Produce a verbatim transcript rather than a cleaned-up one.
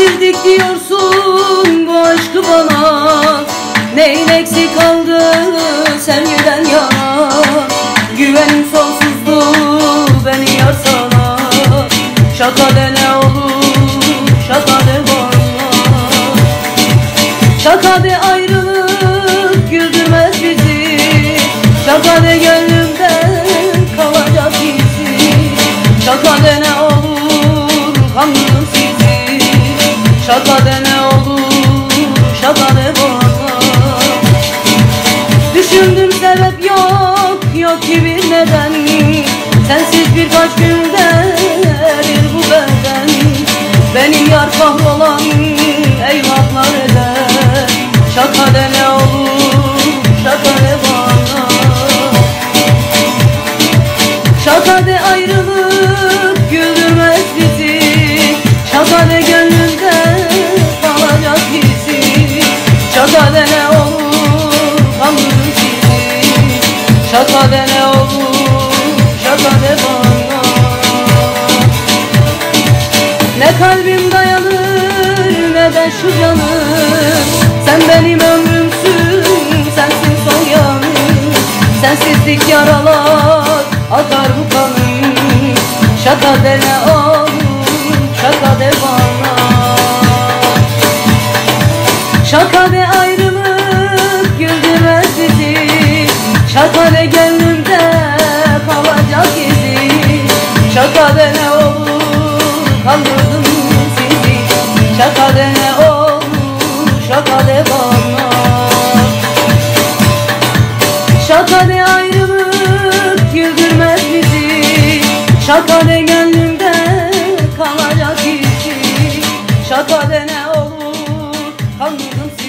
Verdik diyorsun bu aşkı bana, neyin eksik kaldı sevgiden yana? Güvenim sonsuzdu beni yar sana. Şaka de ne olur, şaka de bana. Şaka de ayrılık güldürmez bizi. Şaka de gönlümden kalacak izi. Şaka de ne olur kandım sizi. Şaka de ne olur, şaka de bana. Düşündüm sebep yok, yok ki bir neden. Sensiz birkaç günde erir bu beden. Benim yar kahrolan eyvahlar eder. Şaka de ne olur, şaka de bana. Şaka de ayrılık güldürmez bizi. Şaka de gönlümde kalacak bizi. Şaka de ne olur kandım sizi. Şaka de ne olur, şaka de bana. Ne kalbim dayanır ne de şu canım. Sen benim ömrümsün, sensin son yanım. Sensizlik yaralar akar bu kanım. Şaka de ne olur, şaka de bana. Şaka de ayrılık güldürmez bizi. Şaka de gönlümde kalacak izi. Şaka de ne olur kandırdım sizi. Şaka de ne olur, şaka de bana. Şaka de ayrılık güldürmez bizi. Şaka de gönlümde kalacak izi. Şaka de ne olur kandım sizi.